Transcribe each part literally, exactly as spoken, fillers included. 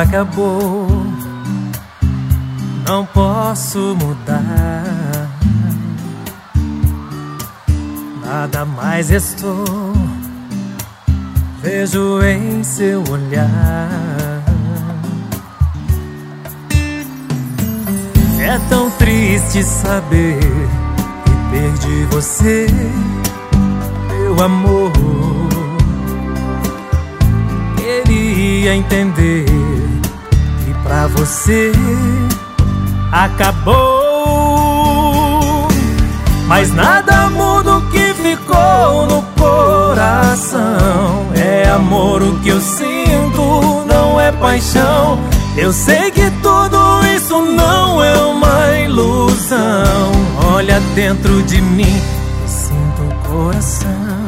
acabou, não posso mudar. Nada mais restou, vejo em seu olhar. É tão triste saber que perdi você, meu amor. Queria entender que pra você acabou, mas nada muda o que ficou no coração. É amor o que eu sinto, não é paixão. Eu sei que tudo isso não é uma ilusão. Olha dentro de mim e sinto o coração.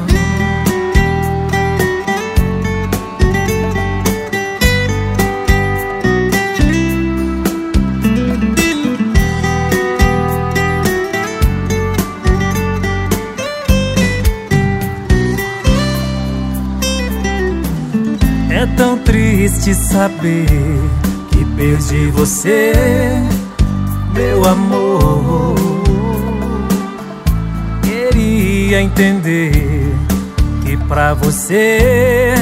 É tão triste saber que perdi você, meu amor. Queria entender que pra você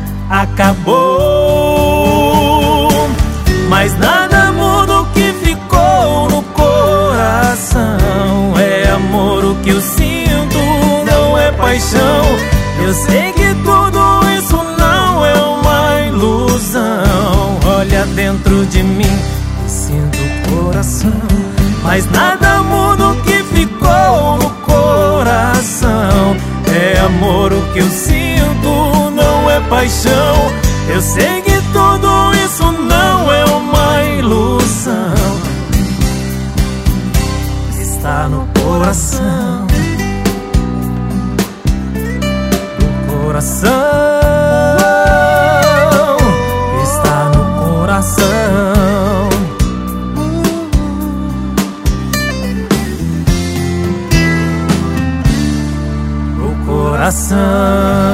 acabou, mas nada muda o que ficou no coração. É amor o que eu sinto, não é paixão. Eu sei que tudo isso não é uma ilusão. Olha dentro de mim e sinto o coração, mas nada muda o que ficou no coração. É amor o que eu sinto, não é paixão. Eu sei que tudo isso não é uma ilusão. Está no coração, no coração. Coração.